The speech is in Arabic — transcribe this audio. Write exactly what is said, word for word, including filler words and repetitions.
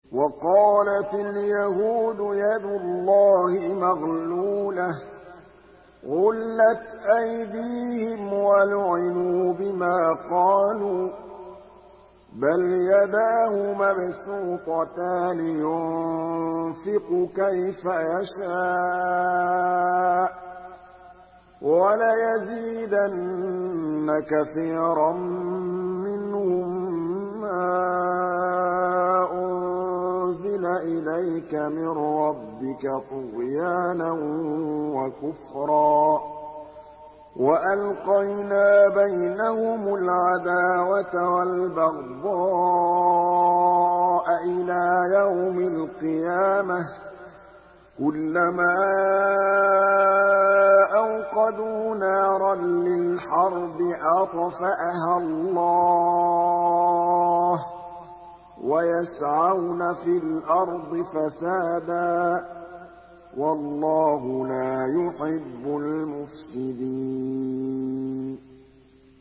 وَقَالَتِ الْيَهُودُ يَدُ اللَّهِ مَغْلُولَةٌ غُلَّتْ أَيْدِيهِمْ وَلُعِنُوا بِمَا قَالُوا ۘ بَلْ يَدَاهُ مَبْسُوطَتَانِ يُنفِقُ كَيْفَ يَشَاءُ ۚ وَلَيَزِيدَنَّ كَثِيرًا مِّنْهُم مَّا أُنزِلَ إِلَيْكَ مِن رَّبِّكَ طُغْيَانًا وَكُفْرًا ۖ وَأَلْقَيْنَا بَيْنَهُمُ الْعَدَاوَةَ وَالْبَغْضَاءَ إِلَىٰ يَوْمِ الْقِيَامَةِ ۚ كُلَّمَا أَوْقَدُوا نَارًا لِّلْحَرْبِ أَطْفَأَهَا اللَّهُ ۚ وَيَسْعَوْنَ فِي الْأَرْضِ فَسَادًا ۚ وَاللَّهُ لَا يُحِبُّ الْمُفْسِدِينَ